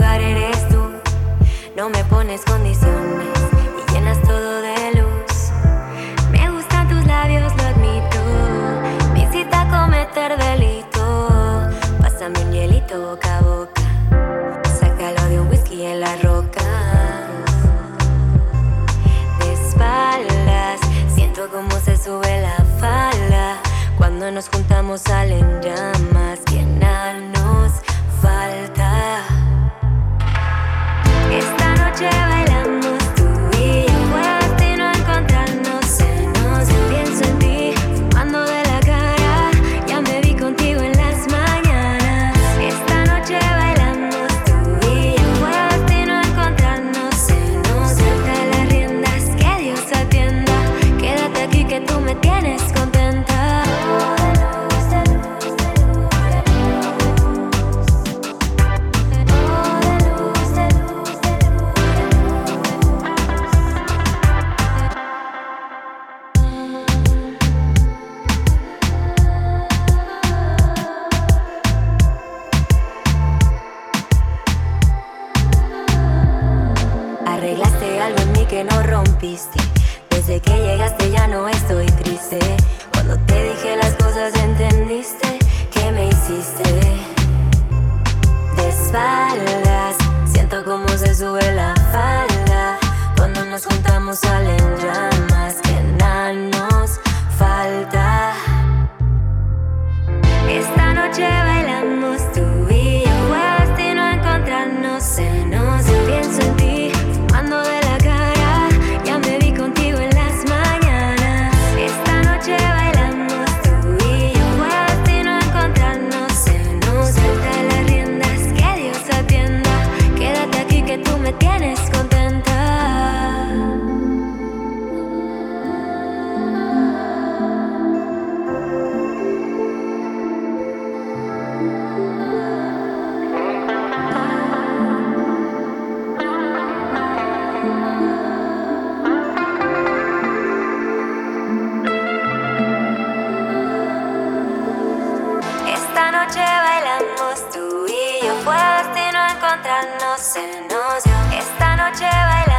lugar eres tú. No me pones condiciones y llenas todo de luz. Me gustan tus labios, lo admito. Me incita a cometer delito. Pásame un hielito boca a boca. Sácalo de un whisky en la roca. De espaldas, siento como se sube la falda. Cuando nos juntamos salen llamas. ¿Quién nos falta? Esta noche bailamos tú y yo. Fue destino encontrarnos. Se nos pienso en ti, fumando de la cara. Ya me vi contigo en las mañanas. Esta noche bailamos tú y yo. Fue destino encontrarnos. Se nos suelta las riendas. Que Dios atienda. Quédate aquí que tú me tienes contenta. Arreglaste algo en mí que no rompiste. Desde que llegaste ya no estoy triste. Cuando te dije las cosas entendiste que me hiciste. De espaldas, siento como se sube la falda. Cuando nos juntamos salen llamas. Que nada nos falta. Esta noche bailamos tú y yo. Fue destino encontrarnos. Se nos pienso en ti, fumando de la cara. Ya me vi contigo en las mañanas. Esta noche bailamos tú y yo. Fue destino encontrarnos. Se nos suelta las riendas. Que Dios atienda. Quédate aquí que tú me tienes contenta. Esta noche bailamos tú y yo. Fue destino encontrarnos. Se nos dio. Esta noche bailamos.